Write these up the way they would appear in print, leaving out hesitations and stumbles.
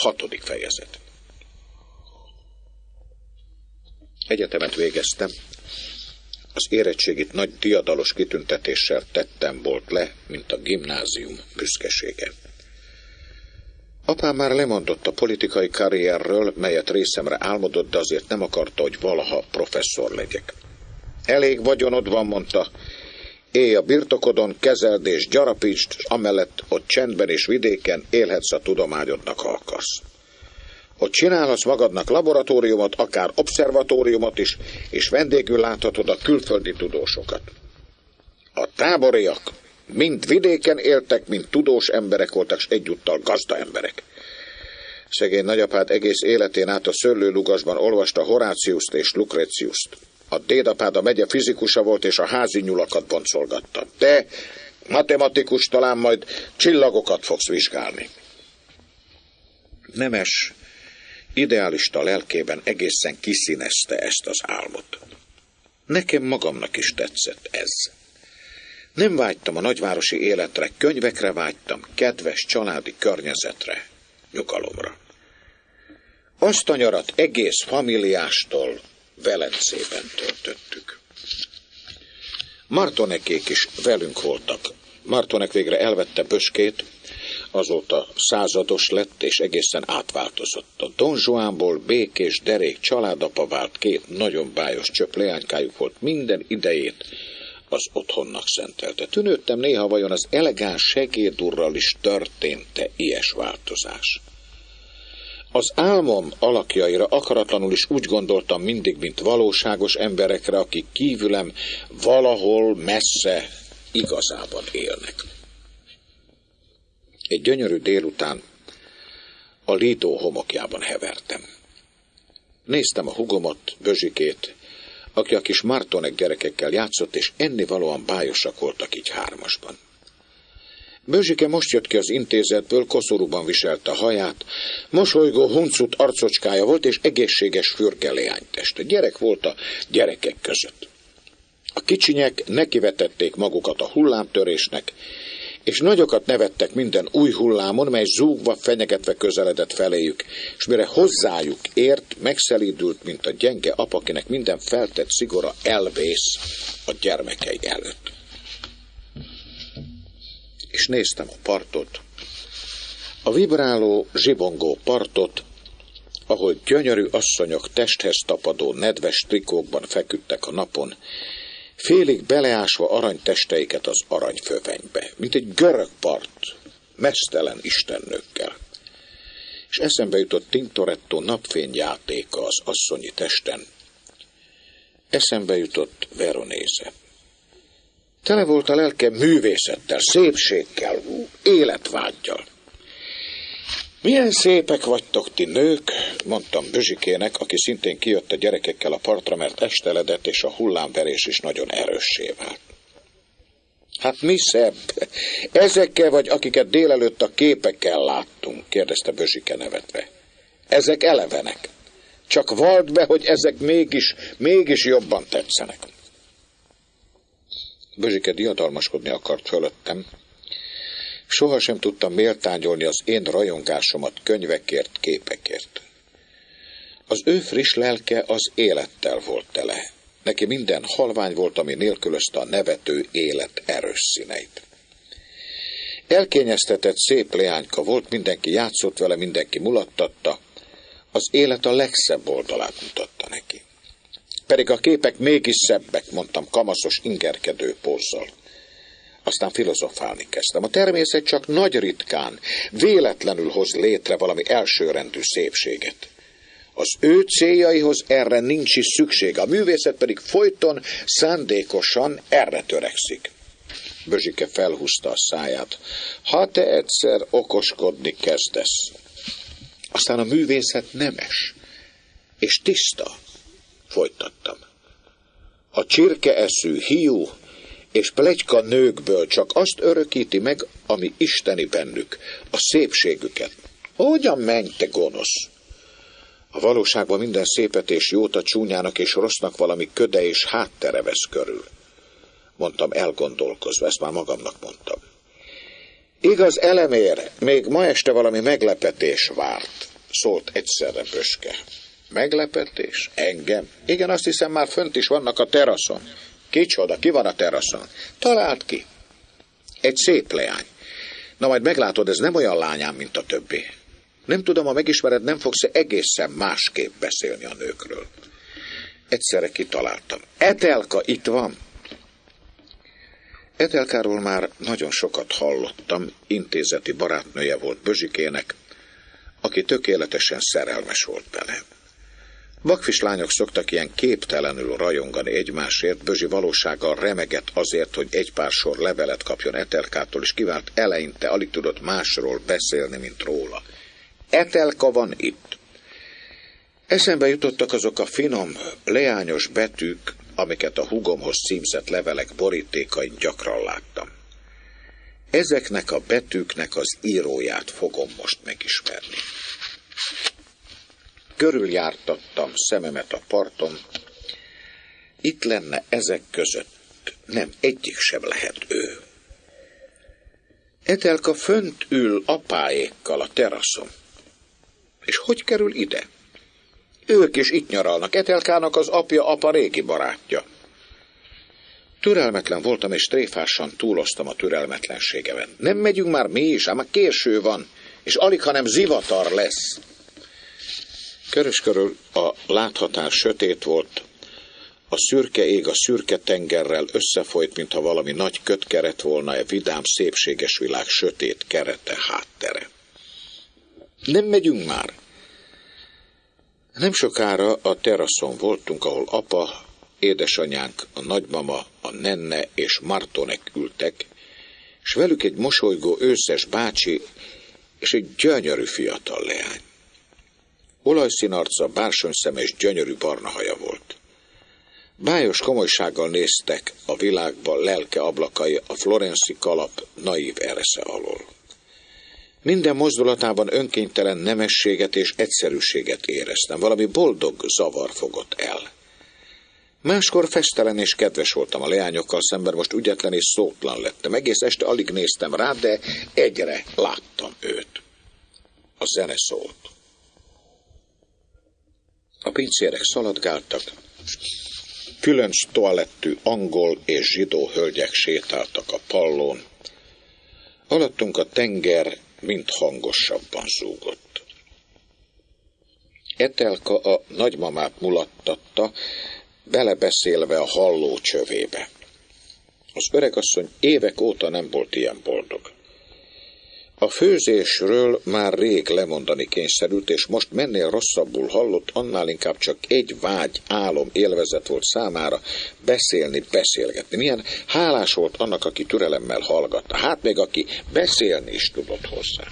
6. fejezet. Egyetemet végeztem. Az érettségit nagy diadalos kitüntetéssel tettem volt le, mint a gimnázium büszkesége. Apám már lemondott a politikai karrierről, melyet részemre álmodott, de azért nem akarta, hogy valaha professzor legyek. Elég vagyonod van, mondta, élj a birtokodon, kezeld és gyarapítsd, és amellett ott csendben és vidéken élhetsz a tudományodnak, ha akarsz. Ott csinálhatsz magadnak laboratóriumot, akár obszervatóriumot is, és vendégül láthatod a külföldi tudósokat. A táboriak mind vidéken éltek, mind tudós emberek voltak, és egyúttal gazda emberek. Szegény nagyapád egész életén át a szőlőlugasban olvasta Horáciuszt és Lucretiust. A dédapád a megye fizikusa volt, és a házi nyulakat boncolgatta. Te, matematikus, talán majd csillagokat fogsz vizsgálni. Nemes, idealista lelkében egészen kiszínezte ezt az álmot. Nekem magamnak is tetszett ez. Nem vágytam a nagyvárosi életre, könyvekre vágytam, kedves családi környezetre, nyugalomra. Azt a nyarat egész familiástól Velencében töltöttük. Martonekék is velünk voltak. Martonek végre elvette Böskét, azóta százados lett, és egészen átváltozott. A Don Juanból békés, derék családapa vált, 2 nagyon bájos csöpp leánykájuk volt, minden idejét az otthonnak szentelte. Tűnődtem néha, vajon az elegáns segédurral is történt-e ilyes változás. Az álmom alakjaira akaratlanul is úgy gondoltam mindig, mint valóságos emberekre, akik kívülem valahol messze igazában élnek. Egy gyönyörű délután a Lido homokjában hevertem. Néztem a hugomot, Bözsikét, aki a kis Martonek gyerekekkel játszott, és ennivalóan bájosak voltak így 3-asban. Bözsike most jött ki az intézetből, koszorúban viselte a haját, mosolygó, huncut arcocskája volt, és egészséges fürge leányteste. Gyerek volt a gyerekek között. A kicsinyek nekivetették magukat a hullámtörésnek, és nagyokat nevettek minden új hullámon, mely zúgva, fenyegetve közeledett feléjük, és mire hozzájuk ért, megszelídült, mint a gyenge apa, akinek minden feltett szigora elvész a gyermekei előtt. És néztem a partot, a vibráló, zsibongó partot, ahol gyönyörű asszonyok testhez tapadó, nedves trikókban feküdtek a napon, félig beleásva aranytesteiket az aranyfövenybe, mint egy görög part, meztelen istennőkkel. És eszembe jutott Tintoretto napfényjátéka az asszonyi testen. Eszembe jutott Veronéze. Tele volt a lelkem művészettel, szépséggel, életvággyal. Milyen szépek vagytok ti nők, mondtam Bözsikének, aki szintén kijött a gyerekekkel a partra, mert esteledett, és a hullámverés is nagyon erőssé vált. Hát mi szebb? Ezekkel vagy, akiket délelőtt a képekkel láttunk, kérdezte Bözsike nevetve. Ezek elevenek. Csak vald be, hogy ezek mégis jobban tetszenek. Bözsike diadalmaskodni akart fölöttem. Sohasem tudtam méltányolni az én rajongásomat könyvekért, képekért. Az ő friss lelke az élettel volt tele. Neki minden halvány volt, ami nélkülözte a nevető élet erős színeit. Elkényeztetett szép leányka volt, mindenki játszott vele, mindenki mulattatta. Az élet a legszebb oldalát mutatta neki. Pedig a képek mégis szebbek, mondtam kamaszos ingerkedő pózzal. Aztán filozofálni kezdtem. A természet csak nagy ritkán, véletlenül hoz létre valami elsőrendű szépséget. Az ő céljaihoz erre nincs is szükség, a művészet pedig folyton, szándékosan erre törekszik. Bözsike felhúzta a száját. Ha te egyszer okoskodni kezdesz. Aztán a művészet nemes és tiszta, folytattam. A csirkeeszű hiú és pletyka nőkből csak azt örökíti meg, ami isteni bennük, a szépségüket. Hogyan menj, te gonosz? A valóságban minden szépet és jót a csúnyának és rossznak valami köde és háttere vesz körül. Mondtam elgondolkozva, ezt már magamnak mondtam. Igaz, elemér, még ma este valami meglepetés várt. szólt egyszerre Böske. Meglepetés? Engem? Igen, azt hiszem, már fönt is vannak a teraszon. Kicsoda, ki van a teraszon? Talált ki. Egy szép leány. Na majd meglátod, ez nem olyan lányám, mint a többi. Nem tudom, ha megismered, nem fogsz egészen másképp beszélni a nőkről. Egyszerre kitaláltam. Etelka itt van. Etelkáról már nagyon sokat hallottam, intézeti barátnője volt Bözsikének, aki tökéletesen szerelmes volt bele. Vakfis lányok szoktak ilyen képtelenül rajongani egymásért, Bözsi valósággal remegett azért, hogy egy pár sor levelet kapjon Etelkától, és kivált eleinte alig tudott másról beszélni, mint róla. Etelka van itt. Eszembe jutottak azok a finom, leányos betűk, amiket a húgomhoz címzett levelek borítékain gyakran láttam. Ezeknek a betűknek az íróját fogom most megismerni. Körüljártattam szememet a parton. Itt lenne ezek között. Nem, egyik sem lehet ő. Etelka fönt ül apáékkal a teraszon. És hogy kerül ide? Ők is itt nyaralnak. Etelkának az apja apa régi barátja. Türelmetlen voltam, és tréfásan túloztam a türelmetlenségemen. Nem megyünk már mi is, ám késő van, és alig, hanem zivatar lesz. Körös körül a láthatár sötét volt, a szürke ég a szürke tengerrel összefolyt, mintha valami nagy kötkeret volna, a vidám, szépséges világ sötét kerete, háttere. Nem megyünk már. Nem sokára a teraszon voltunk, ahol apa, édesanyánk, a nagymama, a nenne és Martonek ültek, és velük egy mosolygó őszes bácsi és egy gyönyörű fiatal leány. Olajszín arca, bársonyszemes, gyönyörű barna haja volt. Bájos komolysággal néztek a világba lelke ablakai a florenci kalap naív eresze alól. Minden mozdulatában önkénytelen nemességet és egyszerűséget éreztem. Valami boldog zavar fogott el. Máskor festelen és kedves voltam a leányokkal szemben, most ügyetlen és szótlan lettem. Egész este alig néztem rá, de egyre láttam őt. A zene szólt. A pincérek szaladgáltak, különc toalettű angol és zsidó hölgyek sétáltak a pallón. Alattunk a tenger mind hangosabban zúgott. Etelka a nagymamát mulattatta, belebeszélve a halló csövébe. Az öregasszony évek óta nem volt ilyen boldog. A főzésről már rég lemondani kényszerült, és most mennél rosszabbul hallott, annál inkább csak egy vágy, álom, élvezet volt számára beszélni, beszélgetni. Milyen hálás volt annak, aki türelemmel hallgatta, hát még aki beszélni is tudott hozzá.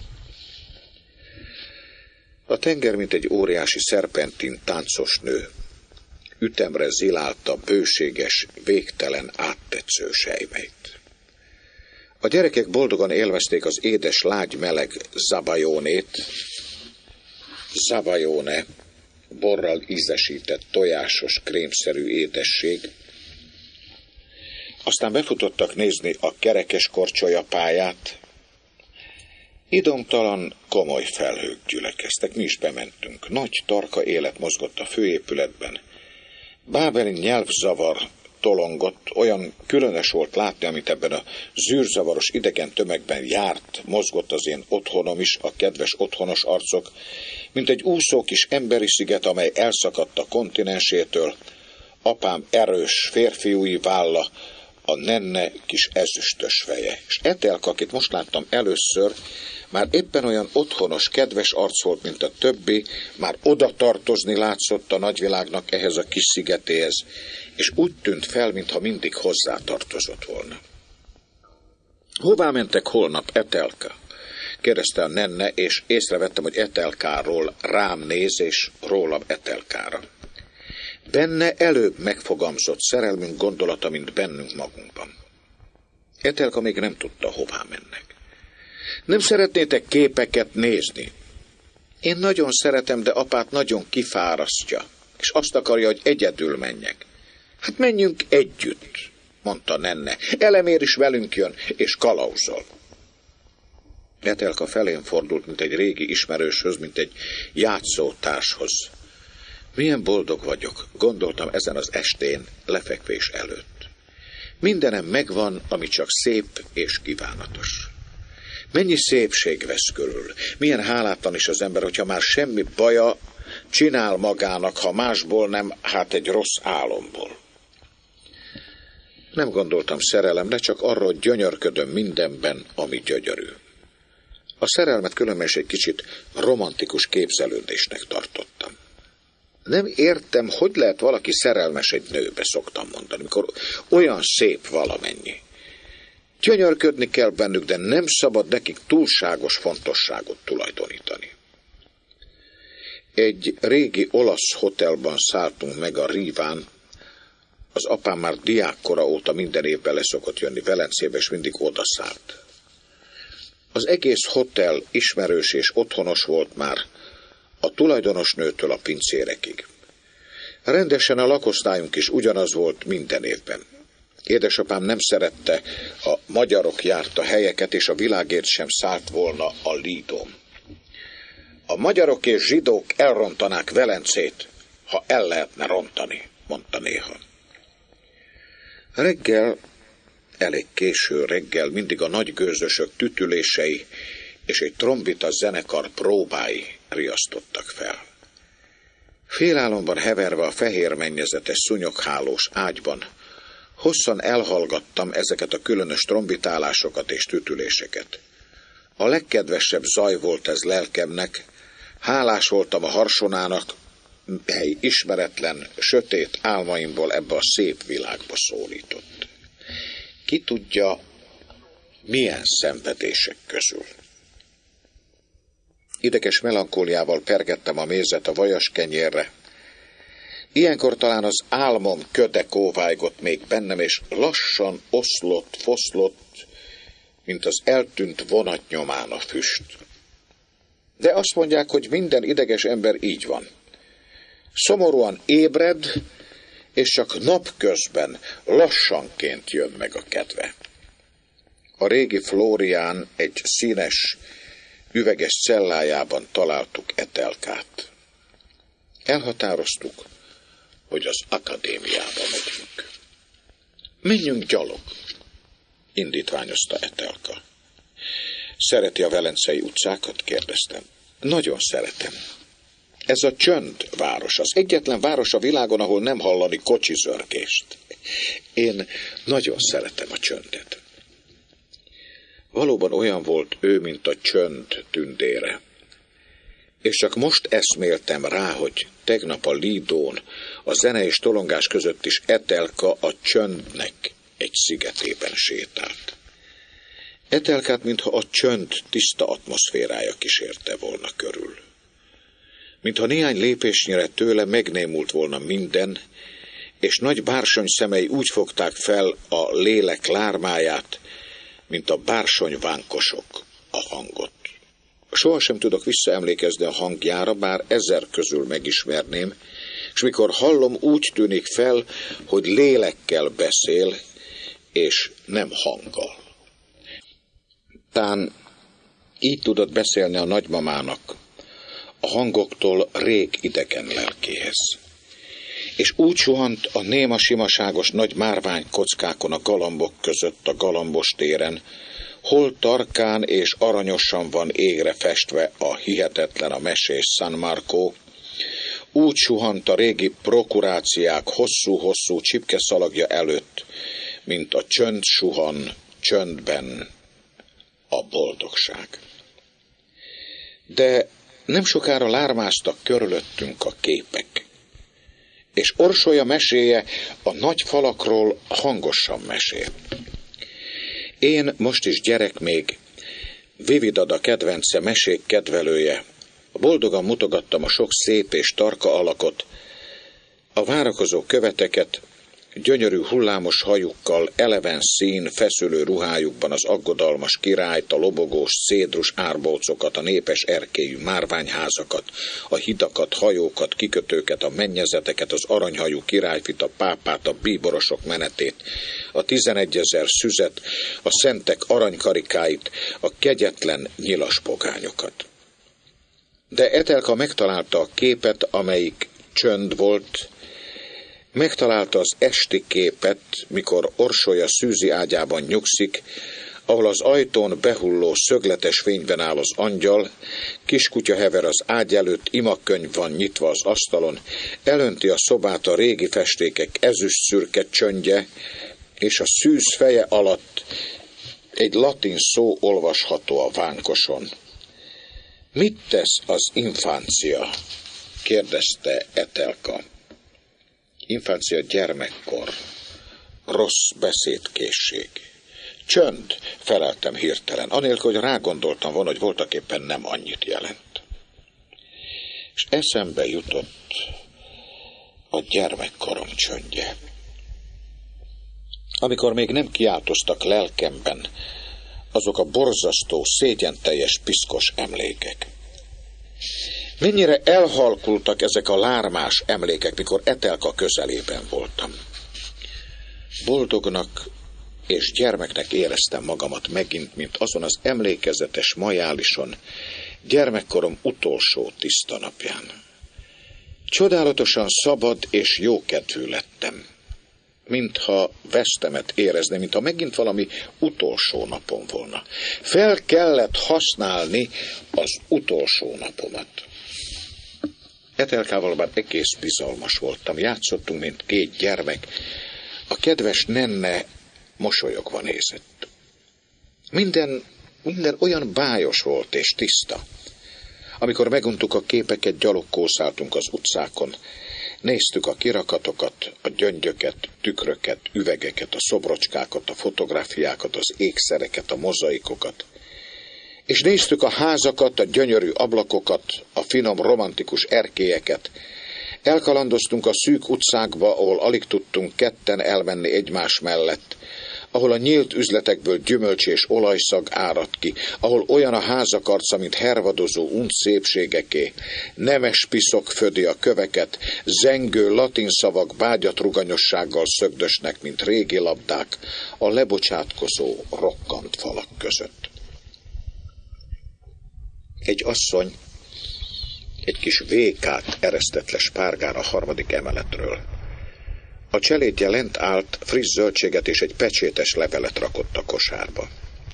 A tenger, mint egy óriási szerpentin táncos nő, ütemre zilálta bőséges, végtelen, áttetsző sejmeit. A gyerekek boldogan élvezték az édes, lágy, meleg zabajónét, zabajone, borral ízesített, tojásos, krémszerű édesség. Aztán befutottak nézni a kerekes korcsolyapályát. Idomtalan, komoly felhők gyülekeztek, mi is bementünk. Nagy, tarka élet mozgott a főépületben. Bábeli nyelvzavar tolongott, olyan különös volt látni, amit ebben a zűrzavaros idegen tömegben járt, mozgott az én otthonom is, a kedves otthonos arcok, mint egy úszó kis emberi sziget, amely elszakadt a kontinensétől, apám erős férfiúi válla, a nenne kis ezüstös feje. És Etelka, akit most láttam először, már éppen olyan otthonos, kedves arc volt, mint a többi, már oda tartozni látszott a nagyvilágnak ehhez a kis szigetéhez, és úgy tűnt fel, mintha mindig hozzá tartozott volna. Hová mentek holnap, Etelka? Kérdezte a nenne, és észrevettem, hogy Etelkáról rám néz, és rólam Etelkára. Benne előbb megfogalmazott szerelmünk gondolata, mint bennünk magunkban. Etelka még nem tudta, hová mennek. Nem szeretnétek képeket nézni? Én nagyon szeretem, de apát nagyon kifárasztja, és azt akarja, hogy egyedül menjek. Hát menjünk együtt, mondta nenne. Elemér is velünk jön, és kalauzol. Etelka felén fordult, mint egy régi ismerőshöz, mint egy játszótárshoz. Milyen boldog vagyok, gondoltam ezen az estén lefekvés előtt. Mindenem megvan, ami csak szép és kívánatos. Mennyi szépség vesz körül, milyen hálátlan is az ember, hogyha már semmi baja, csinál magának, ha másból nem, hát egy rossz álomból. Nem gondoltam szerelemre, csak arról gyönyörködöm mindenben, ami gyönyörű. A szerelmet különben is egy kicsit romantikus képzelődésnek tartottam. Nem értem, hogy lehet valaki szerelmes egy nőbe, szoktam mondani, mikor olyan szép valamennyi. Gyönyörködni kell bennük, de nem szabad nekik túlságos fontosságot tulajdonítani. Egy régi olasz hotelban szálltunk meg a Riván. Az apám már diákkora óta minden évben leszokott jönni Velencébe, és mindig odaszállt. Az egész hotel ismerős és otthonos volt már, a tulajdonosnőtől a pincérekig. Rendesen a lakosztályunk is ugyanaz volt minden évben. Édesapám nem szerette, a magyarok járta helyeket, és a világért sem szállt volna a Lidón. A magyarok és zsidók elrontanák Velencét, ha el lehetne rontani, mondta néha. Reggel, elég késő reggel mindig a nagy gőzösök tütülései és egy trombita zenekar próbái riasztottak fel. Félálomban heverve a fehér mennyezetes szúnyoghálós ágyban, hosszan elhallgattam ezeket a különös trombitálásokat és tütüléseket. A legkedvesebb zaj volt ez lelkemnek, hálás voltam a harsonának, mely ismeretlen, sötét álmaimból ebbe a szép világba szólított. Ki tudja, milyen szenvedések közül. Ideges melankóliával pergettem a mézet a vajas kenyérre. Ilyenkor talán az álmom köde kóvájgott még bennem, és lassan oszlott, foszlott, mint az eltűnt vonatnyomán a füst. De azt mondják, hogy minden ideges ember így van. Szomorúan ébred, és csak napközben lassanként jön meg a kedve. A régi Flórián egy színes, üveges cellájában találtuk Etelkát. Elhatároztuk, hogy az akadémiába megyünk. Menjünk gyalog, indítványozta Etelka. Szereti a velencei utcákat? Kérdeztem. Nagyon szeretem. Ez a csönd város, az egyetlen város a világon, ahol nem hallani kocsizörgést. Én nagyon szeretem a csöndet. Valóban olyan volt ő, mint a csönd tündére. És csak most eszméltem rá, hogy tegnap a Lidón, a zene és tolongás között is Etelka a csöndnek egy szigetében sétált. Etelkát, mintha a csönd tiszta atmoszférája kísérte volna körül. Mintha néhány lépésnyire tőle megnémult volna minden, és nagy bársony szemei úgy fogták fel a lélek lármáját, mint a bársonyvánkosok a hangot. Sohasem tudok visszaemlékezni a hangjára, bár 1000 közül megismerném, és mikor hallom, úgy tűnik fel, hogy lélekkel beszél, és nem hanggal. Tán így tudott beszélni a nagymamának, a hangoktól rég idegen lelkéhez. És úgy suhant a néma simaságos nagy márvány kockákon a galambok között a galambos téren, hol tarkán és aranyosan van égre festve a hihetetlen, a mesés San Marco, úgy suhant a régi prokuráciák hosszú-hosszú csipkeszalagja előtt, mint a csönd suhan csöndben a boldogság. De nem sokára lármáztak körülöttünk a képek, és Orsolya meséje a nagy falakról hangosan mesél. Én most is gyerek még, Vividada kedvence, mesék kedvelője, boldogan mutogattam a sok szép és tarka alakot, a várakozó követeket, gyönyörű hullámos hajukkal, eleven szín, feszülő ruhájukban az aggodalmas királyt, a lobogós cédrus árbócokat, a népes erkélyű márványházakat, a hidakat, hajókat, kikötőket, a mennyezeteket, az aranyhajú királyfit, a pápát, a bíborosok menetét, a 11 000 szüzet, a szentek aranykarikáit, a kegyetlen nyilaspogányokat. De Etelka megtalálta a képet, amelyik csönd volt, megtalálta az esti képet, mikor Orsolya szűzi ágyában nyugszik, ahol az ajtón behulló szögletes fényben áll az angyal, kiskutya hever az ágy előtt, imakönyv van nyitva az asztalon, elönti a szobát a régi festékek ezüstszürke csöndje, és a szűz feje alatt egy latin szó olvasható a vánkoson. Mit tesz az infáncia? Kérdezte Etelka. Infáncia gyermekkor, rossz beszédkészség. Csönd, feleltem hirtelen, anélkül, hogy rágondoltam volna, hogy voltaképpen nem annyit jelent. És eszembe jutott a gyermekkorom csöndje. Amikor még nem kiáltoztak lelkemben azok a borzasztó, szégyenteljes, piszkos emlékek. Mennyire elhalkultak ezek a lármás emlékek, mikor Etelka közelében voltam. Boldognak és gyermeknek éreztem magamat megint, mint azon az emlékezetes majálison, gyermekkorom utolsó tiszta napján. Csodálatosan szabad és jókedvű lettem, mintha vesztemet érezni, mintha megint valami utolsó napom volna. Fel kellett használni az utolsó napomat. Etelkával már egész bizalmas voltam. Játszottunk, mint két gyermek. A kedves nenne mosolyogva nézett. Minden olyan bájos volt és tiszta. Amikor meguntuk a képeket, gyalogkószáltunk az utcákon. Néztük a kirakatokat, a gyöngyöket, tükröket, üvegeket, a szobrocskákat, a fotográfiákat, az ékszereket, a mozaikokat. És néztük a házakat, a gyönyörű ablakokat, a finom romantikus erkélyeket. Elkalandoztunk a szűk utcákba, ahol alig tudtunk ketten elmenni egymás mellett, ahol a nyílt üzletekből gyümölcs és olajszag árad ki, ahol olyan a házak arca, mint hervadozó unt szépségeké, nemes piszok födi a köveket, zengő latin szavak bágyat ruganyossággal szögdösnek, mint régi labdák, a lebocsátkozó rokkant falak között. Egy asszony egy kis vékát eresztett le spárgán a 3. emeletről. A cselédje lent állt, friss zöldséget és egy pecsétes levelet rakott a kosárba.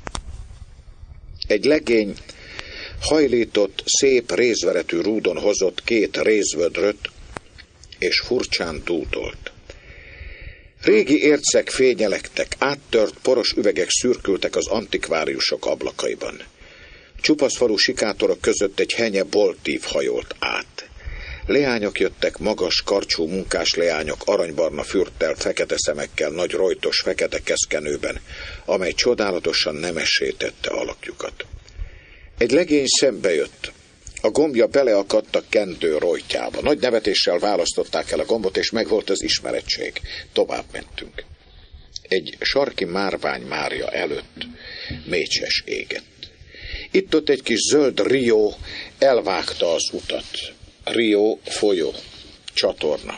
Egy legény hajlított, szép rézveretű rúdon hozott 2 rézvödröt, és furcsán dúdolt. Régi ércek fényelektek, áttört poros üvegek szürkültek az antikváriusok ablakaiban. Csupaszfalú sikátorok között egy henye boltív hajolt át. Leányok jöttek, magas, karcsú munkás leányok, aranybarna fürttel, fekete szemekkel, nagy rojtos, fekete keszkenőben, amely csodálatosan nemessé tette alakjukat. Egy legény szembe jött. A gombja beleakadt a kendő rojtjába. Nagy nevetéssel választották el a gombot, és megvolt az ismerettség. Tovább mentünk. Egy sarki márvány Mária előtt mécses égett. Itt-ott egy kis zöld Rio elvágta az utat. Rio folyó, csatorna.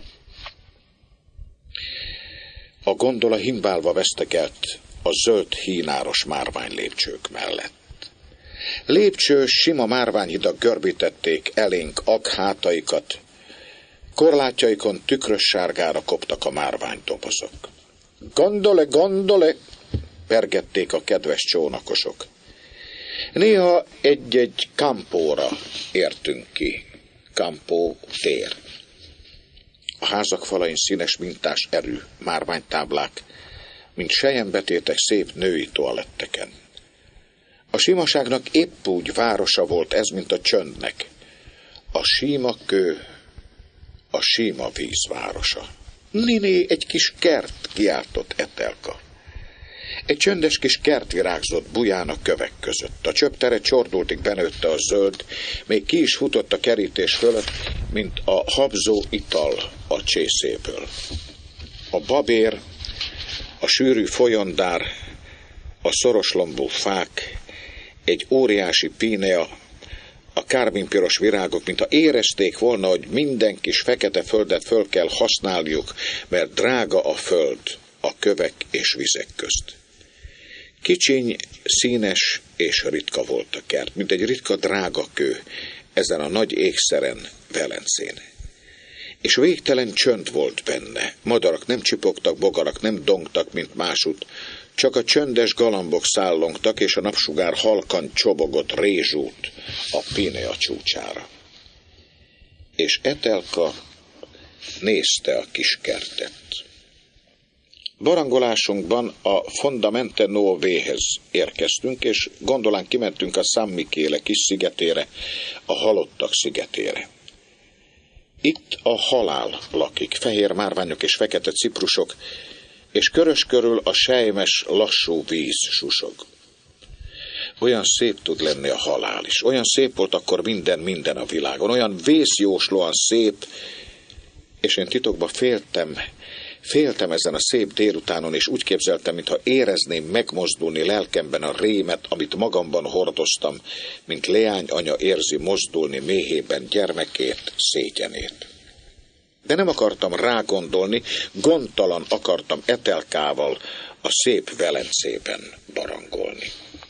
A gondola himbálva vesztegelt a zöld hínáros márvány lépcsők mellett. Lépcsős, sima márványhidak görbítették elénk aghátaikat, korlátjaikon tükrös sárgára koptak a márványdobozok. Gondole, gondole, pergették a kedves csónakosok. Néha egy-egy kampóra értünk ki. Kampó tér. A házak falain színes mintás erű, márványtáblák, mint selyembetétek szép női toaletteken. A simaságnak épp úgy városa volt ez, mint a csöndnek. A síma kő, a síma víz városa. Niné, egy kis kert, kiáltott Etelka. Egy csöndes kis kert virágzott buján a kövek között. A csöptere csordultig benőtte a zöld, még ki is futott a kerítés fölött, mint a habzó ital a csészéből. a babér, a sűrű folyondár, a szoroslombú fák, egy óriási pínea, a kárminpiros virágok, mintha érezték volna, hogy minden kis fekete földet föl kell használniuk, mert drága a föld a kövek és vizek közt. Kicsiny, színes és ritka volt a kert, mint egy ritka drága kő ezen a nagy ékszeren, Velencén. És végtelen csönd volt benne. Madarak nem csipogtak, bogarak nem dongtak, mint másút, csak a csöndes galambok szállongtak, és a napsugár halkan csobogott rézsút a Pínea csúcsára. És Etelka nézte a kis kertet. Barangolásunkban a Fondamente Novéhez érkeztünk, és gondolán kimentünk a San Michele kis szigetére, a halottak szigetére. Itt a halál lakik, fehér márványok és fekete ciprusok, és körös körül a selymes, lassú víz susog. Olyan szép tud lenni a halál is. Olyan szép volt akkor minden a világon. Olyan vészjóslóan szép, és én titokban féltem ezen a szép délutánon, és úgy képzeltem, mintha érezném megmozdulni lelkemben a rémet, amit magamban hordoztam, mint leányanya érzi mozdulni méhében gyermekét, szégyenét. De nem akartam rágondolni, gondtalan akartam Etelkával a szép Velencében barangolni.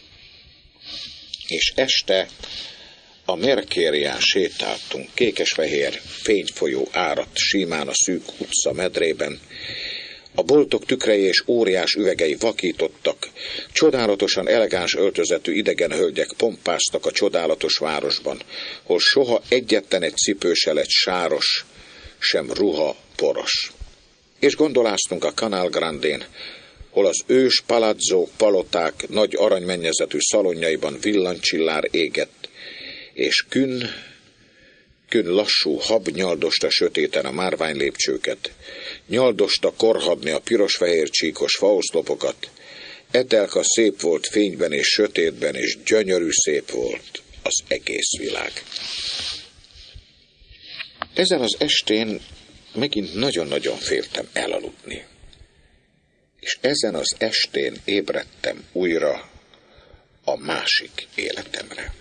És este a Merkérián sétáltunk, kékesfehér fényfolyó áradt símán a szűk utca medrében. A boltok tükrei és óriás üvegei vakítottak, csodálatosan elegáns öltözetű idegen hölgyek pompáztak a csodálatos városban, hol soha egyetlen egy cipő se lett sáros, sem ruha poros. És gondoláztunk a Canal Grandén, hol az ős palazzók, paloták nagy aranymennyezetű szalonjaiban villancsillár égett, és kün lassú hab nyaldosta sötéten a márványlépcsőket, nyaldosta korhadni a piros-fehér csíkos faoszlopokat. Etelka szép volt fényben és sötétben, és gyönyörű szép volt az egész világ. Ezen az estén megint nagyon-nagyon féltem elaludni. És ezen az estén ébredtem újra a másik életemre.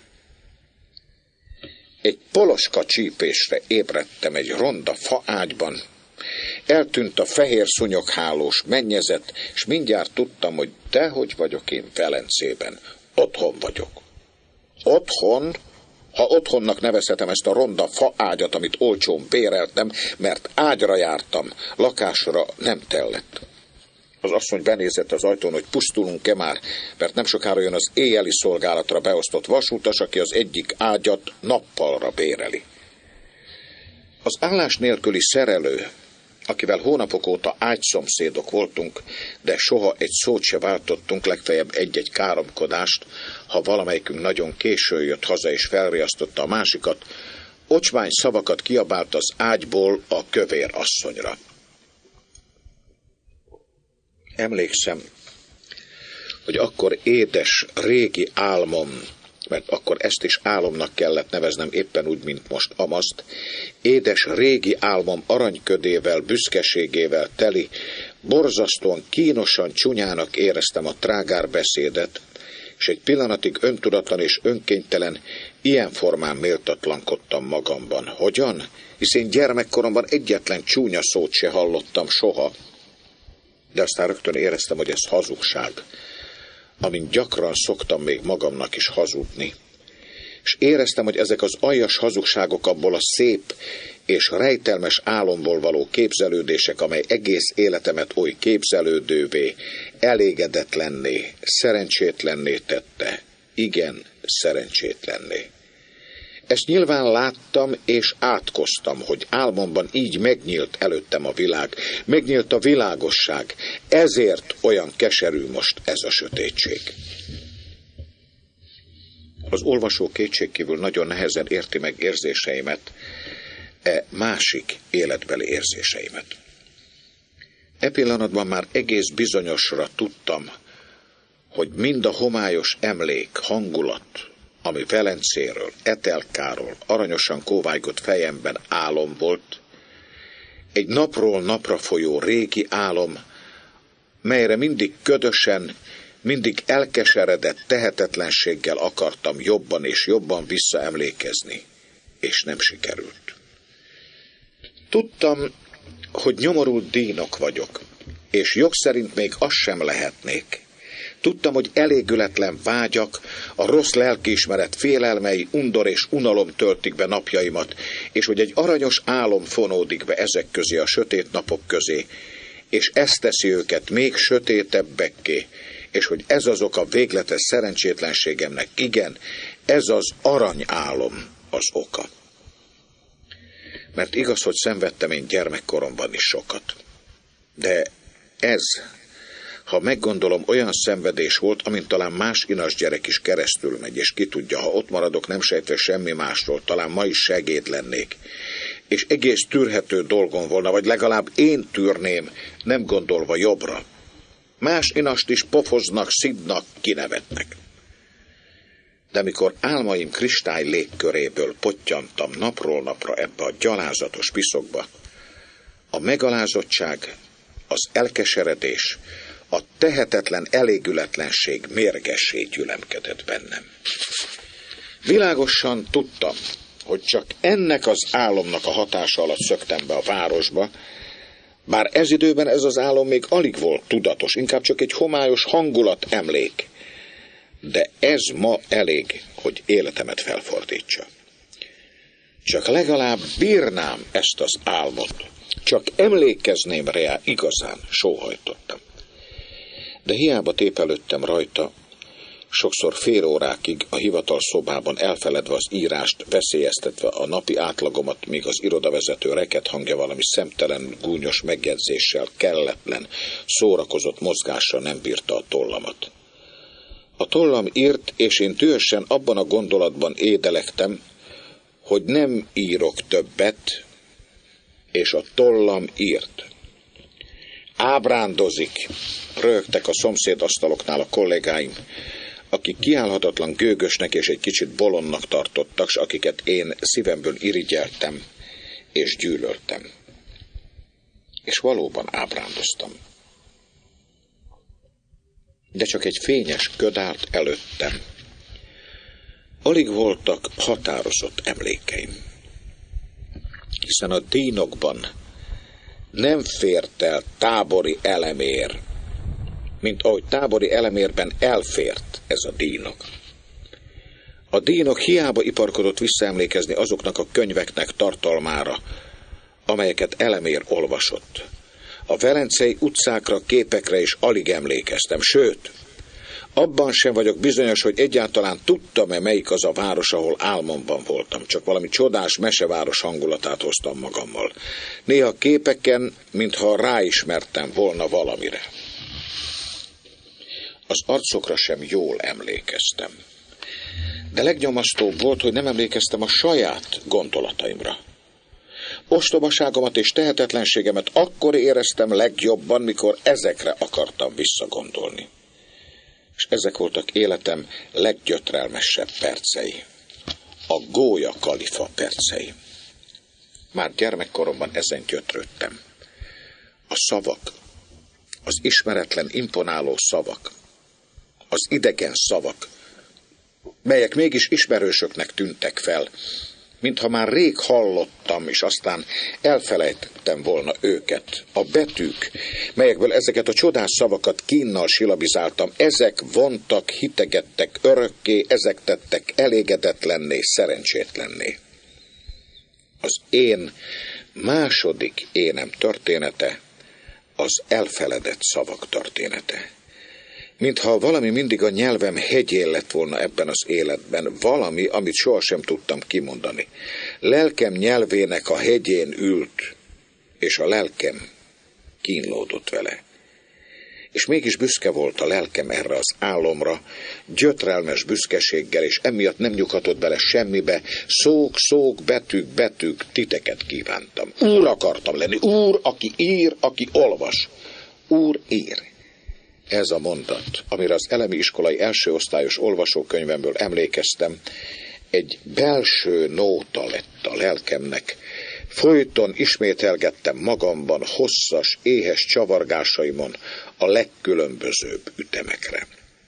Egy poloska csípésre ébredtem egy ronda faágyban, eltűnt a fehér szúnyoghálós mennyezet, és mindjárt tudtam, hogy dehogy vagyok én Velencében, otthon vagyok. Otthon? Ha otthonnak nevezhetem ezt a ronda faágyat, amit olcsón béreltem, mert ágyra jártam, lakásra nem tellett. Az asszony benézett az ajtón, hogy pusztulunk-e már, mert nem sokára jön az éjjeli szolgálatra beosztott vasútas, aki az egyik ágyat nappalra béreli. Az állás nélküli szerelő, akivel hónapok óta ágyszomszédok voltunk, de soha egy szót se váltottunk, legfeljebb egy-egy káromkodást, ha valamelyikünk nagyon későn jött haza és felriasztotta a másikat, ocsmány szavakat kiabált az ágyból a kövér asszonyra. Emlékszem, hogy akkor édes, régi álmom, mert akkor ezt is álomnak kellett neveznem éppen úgy, mint most amaszt, édes, régi álmom aranyködével, büszkeségével teli, borzasztóan, kínosan csúnyának éreztem a trágár beszédet, és egy pillanatig öntudatlan és önkénytelen, ilyen formán méltatlankodtam magamban. Hogyan? Hisz én gyermekkoromban egyetlen csúnya szót se hallottam soha. De aztán rögtön éreztem, hogy ez hazugság, amint gyakran szoktam még magamnak is hazudni. És éreztem, hogy ezek az aljas hazugságok abból a szép és rejtelmes álomból való képzelődések, amely egész életemet oly képzelődővé, elégedetlenné, szerencsétlenné tette. Igen, szerencsétlenné. Ezt nyilván láttam és átkoztam, hogy álmomban így megnyílt előttem a világ, megnyílt a világosság, ezért olyan keserű most ez a sötétség. Az olvasó kétségkívül nagyon nehezen érti meg érzéseimet, másik életbeli érzéseimet. E pillanatban már egész bizonyosra tudtam, hogy mind a homályos emlék, hangulat, ami Velencéről, Etelkáról aranyosan kóvájgott fejemben álom volt, egy napról napra folyó régi álom, melyre mindig ködösen, mindig elkeseredett tehetetlenséggel akartam jobban és jobban visszaemlékezni, és nem sikerült. Tudtam, hogy nyomorult dínok vagyok, és jog szerint még az sem lehetnék. Tudtam, hogy elégületlen vágyak, a rossz lelkiismeret félelmei, undor és unalom töltik be napjaimat, és hogy egy aranyos álom fonódik be ezek közé a sötét napok közé, és ez teszi őket még sötétebbekké, és hogy ez az oka végletes szerencsétlenségemnek, igen, ez az aranyálom az oka. Mert igaz, hogy szenvedtem én gyermekkoromban is sokat. De ez, ha meggondolom, olyan szenvedés volt, amint talán más inas gyerek is keresztül megy, és ki tudja, ha ott maradok nem sejtve semmi másról, talán ma is segéd lennék, és egész tűrhető dolgom volna, vagy legalább én tűrném, nem gondolva jobbra. Más inast is pofoznak, szidnak, kinevetnek. De mikor álmaim kristály légköréből pottyantam napról napra ebbe a gyalázatos piszokba, a megalázottság, az elkeseredés, a tehetetlen elégületlenség mérgessé gyülemkedett bennem. Világosan tudtam, hogy csak ennek az álomnak a hatása alatt szöktem be a városba, bár ez időben ez az álom még alig volt tudatos, inkább csak egy homályos hangulat emlék. De ez ma elég, hogy életemet felfordítsa. Csak legalább bírnám ezt az álmot, csak emlékezném rá igazán, sóhajtottam. De hiába tépelődtem rajta, sokszor fél órákig a hivatal szobában elfeledve az írást, veszélyeztetve a napi átlagomat, míg az irodavezető reket hangja valami szemtelen, gúnyos megjegyzéssel, kelletlen, szórakozott mozgással nem bírta a tollamat. A tollam írt, és én dühösen abban a gondolatban édelektem, hogy nem írok többet, és a tollam írt. Ábrándozik, röhögtek a szomszédasztaloknál a kollégáim, akik kiállhatatlan gőgösnek és egy kicsit bolondnak tartottak, s akiket én szívemből irigyeltem és gyűlöltem. És valóban ábrándoztam. De csak egy fényes köd állt előttem. Alig voltak határozott emlékeim. Hiszen a dínokban nem fért el tábori elemér, mint ahogy tábori elemérben elfért ez a dínok. A dínok hiába iparkodott visszaemlékezni azoknak a könyveknek tartalmára, amelyeket elemér olvasott. A velencei utcákra, képekre is alig emlékeztem, sőt, abban sem vagyok bizonyos, hogy egyáltalán tudtam-e, melyik az a város, ahol álmomban voltam. Csak valami csodás meseváros hangulatát hoztam magammal. Néha képeken, mintha ráismertem volna valamire. Az arcokra sem jól emlékeztem. De legnyomasztóbb volt, hogy nem emlékeztem a saját gondolataimra. Ostobaságomat és tehetetlenségemet akkor éreztem legjobban, mikor ezekre akartam visszagondolni. És ezek voltak életem leggyötrelmesebb percei. A gólya kalifa percei. Már gyermekkoromban ezen gyötrődtem. A szavak, az ismeretlen, imponáló szavak, az idegen szavak, melyek mégis ismerősöknek tűntek fel, mintha már rég hallottam, és aztán elfelejtettem volna őket. A betűk, melyekből ezeket a csodás szavakat kínnal silabizáltam, ezek vontak, hitegettek örökké, ezek tettek elégedetlenné, szerencsétlenné. Az én második énem története az elfeledett szavak története. Mintha valami mindig a nyelvem hegyén lett volna ebben az életben, valami, amit sohasem tudtam kimondani. Lelkem nyelvének a hegyén ült, és a lelkem kínlódott vele. És mégis büszke volt a lelkem erre az álomra, gyötrelmes büszkeséggel, és emiatt nem nyughatott bele semmibe. Szók, betűk, titeket kívántam. Úr akartam lenni, úr, aki ír, aki olvas. Úr ír. Ez a mondat, amire az elemi iskolai első osztályos olvasókönyvemből emlékeztem, egy belső nóta lett a lelkemnek, Folyton ismételgettem magamban hosszas, éhes csavargásaimon a legkülönbözőbb ütemekre.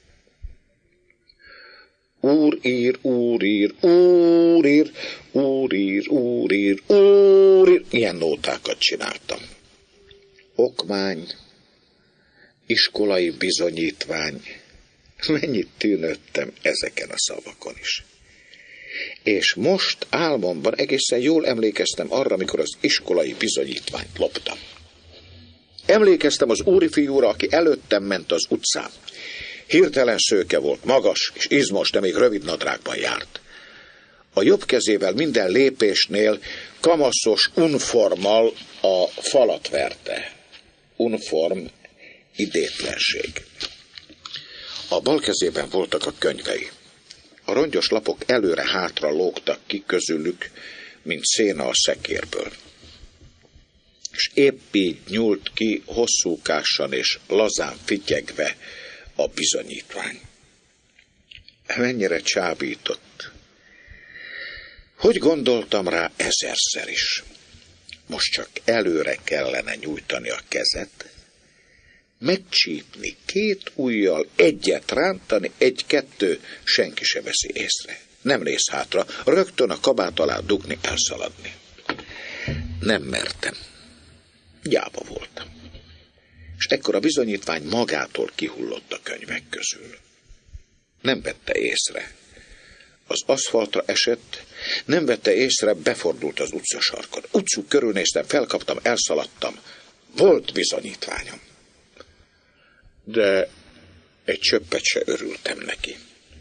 Úr ír, úr ír, úr ír, úr ír, úr ír, úr ír. Ilyen nótákat csináltam. Okmány, iskolai bizonyítvány. Mennyit tűnődtem ezeken a szavakon is. És most álmomban egészen jól emlékeztem arra, amikor az iskolai bizonyítványt loptam. Emlékeztem az úrifiúra, aki előttem ment az utcán. Hirtelen szőke volt, magas és izmos, de még rövid nadrágban járt. A jobb kezével minden lépésnél kamaszos uniformmal a falat verte. Uniform, idétlenség. A bal kezében voltak a könyvei. A rongyos lapok előre-hátra lógtak ki közülük, mint széna a szekérből. És épp így nyúlt ki hosszúkásan és lazán fityegve a bizonyítvány. Mennyire csábított. Hogy gondoltam rá ezerszer is. Most csak előre kellene nyújtani a kezet, megcsípni, 2 ujjal, egyet rántani, 1-2, senki se veszi észre. Nem néz hátra, rögtön a kabát alá dugni, elszaladni. Nem mertem. Gyáva voltam. És ekkor a bizonyítvány magától kihullott a könyvek közül. Nem vette észre. Az aszfaltra esett, nem vette észre, befordult az utcasarkon. Utcuk körülnéztem, felkaptam, elszaladtam. Volt bizonyítványom. De egy csöppet se örültem neki.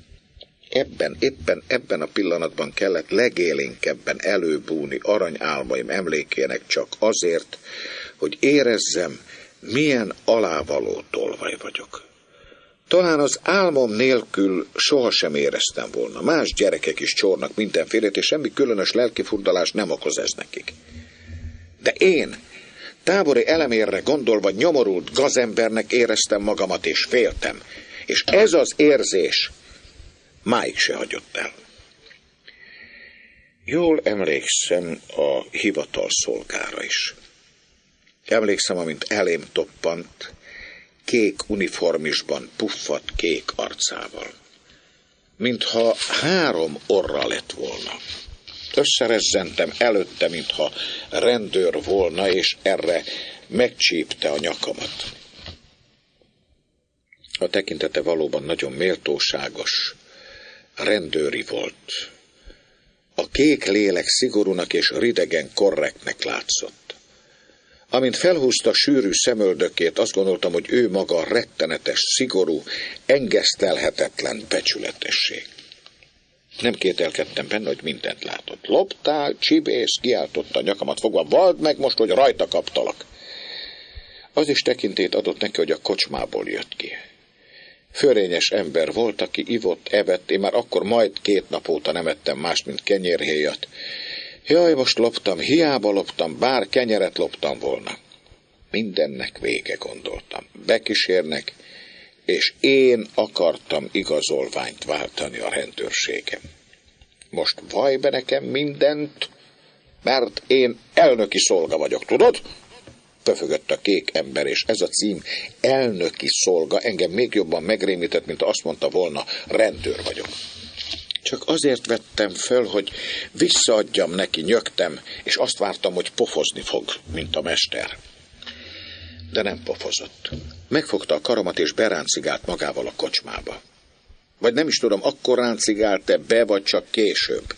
Éppen ebben a pillanatban kellett legélénkebben előbújni aranyálmaim emlékének csak azért, hogy érezzem, milyen alávaló tolvaj vagyok. Talán az álmom nélkül sohasem éreztem volna. Más gyerekek is csornak mindenfélét, és semmi különös lelkifurdalást nem okoz ez nekik. De én, tábori elemérre gondolva nyomorult gazembernek éreztem magamat, és féltem. És ez az érzés máig se hagyott el. Jól emlékszem a hivatalszolgára is. Emlékszem, amint elém toppant, kék uniformisban puffadt kék arcával. Mintha 3 orra lett volna. Összerezzentem előtte, mintha rendőr volna, és erre megcsípte a nyakamat. A tekintete valóban nagyon méltóságos, rendőri volt. A kék lélek szigorúnak és ridegen korrektnek látszott. Amint felhúzta sűrű szemöldökét, azt gondoltam, hogy ő maga rettenetes, szigorú, engesztelhetetlen becsületesség. Nem kételkedtem benne, hogy mindent látott. Loptál, csibész, kiáltotta a nyakamat fogva, vald meg most, hogy rajta kaptalak. Az is tekintét adott neki, hogy a kocsmából jött ki. Fölényes ember volt, aki ivott, evett, én már akkor majd 2 nap óta nem ettem más, mint kenyérhéjat. Jaj, most loptam, hiába loptam, bár kenyeret loptam volna. Mindennek vége, gondoltam. Bekísérnek, és én akartam igazolványt váltani a rendőrségem. Most vaj be nekem mindent, mert én elnöki szolga vagyok, tudod? Pöfögött a kék ember, és ez a cím, elnöki szolga, engem még jobban megrémített, mint azt mondta volna, rendőr vagyok. Csak azért vettem föl, hogy visszaadjam neki, nyögtem, és azt vártam, hogy pofozni fog, mint a mester. De nem pofozott. Megfogta a karomat, és beráncigált magával a kocsmába. Vagy nem is tudom, akkor ráncigált-e be, vagy csak később.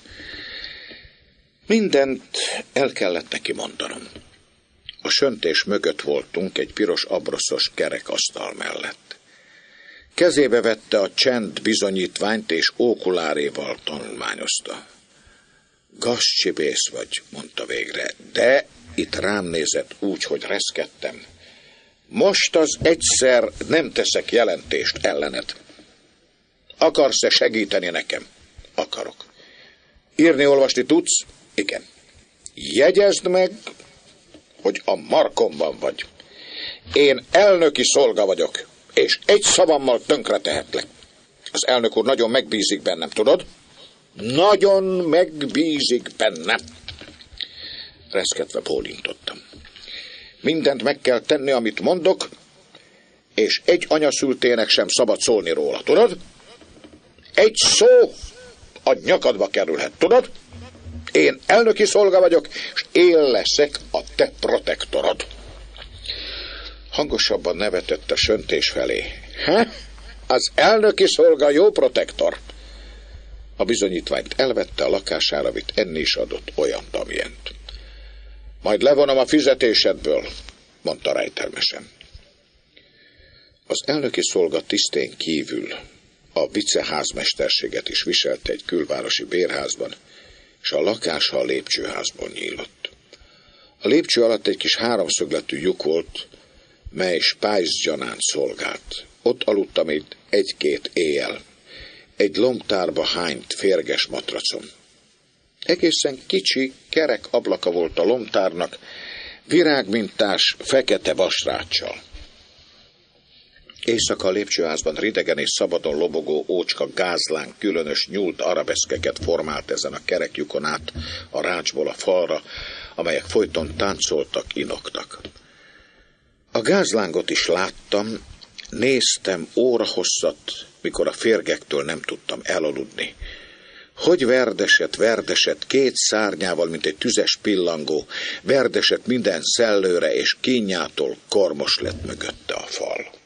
Mindent el kellett neki mondanom. A söntés mögött voltunk egy piros abroszos kerekasztal mellett. Kezébe vette a csend bizonyítványt, és ókuláréval tanulmányozta. Gazcsibész vagy, mondta végre, de itt rám nézett úgy, hogy reszkedtem. Most az egyszer nem teszek jelentést ellened. Akarsz-e segíteni nekem? Akarok. Írni-olvasni tudsz? Igen. Jegyezd meg, hogy a markomban vagy. Én elnöki szolga vagyok, és egy szavammal tönkre tehetlek. Az elnök úr nagyon megbízik bennem, tudod? Nagyon megbízik bennem. Reszketve bólintottam. Mindent meg kell tenni, amit mondok, és egy anyaszültének sem szabad szólni róla, tudod? Egy szó a nyakadba kerülhet, tudod? Én elnöki szolga vagyok, és én leszek a te protektorod. Hangosabban nevetett a söntés felé. Az elnöki szolga jó protektor. A bizonyítványt elvette, a lakására vitt, enni is adott olyant, amilyent. Majd levonom a fizetésedből, mondta rejtelmesen. Az elnöki szolga tisztén kívül a viceházmesterséget is viselte egy külvárosi bérházban, és a lakása a lépcsőházban nyílott. A lépcső alatt egy kis háromszögletű lyuk volt, mely spájzgyanánt szolgált. Ott aludtam itt egy-két éjjel, egy lombtárba hányt férges matracon. Egészen kicsi, kerek ablaka volt a lombtárnak, virágmintás, fekete vasráccsal. Éjszaka a lépcsőházban ridegen és szabadon lobogó ócska gázláng különös nyúlt arabeszkeket formált ezen a kereklyukon át a rácsból a falra, amelyek folyton táncoltak, inoktak. A gázlángot is láttam, néztem órahosszat, mikor a férgektől nem tudtam elaludni. Hogy verdesett két szárnyával, mint egy tüzes pillangó, verdesett minden szellőre, és kínjától kormos lett mögötte a fal.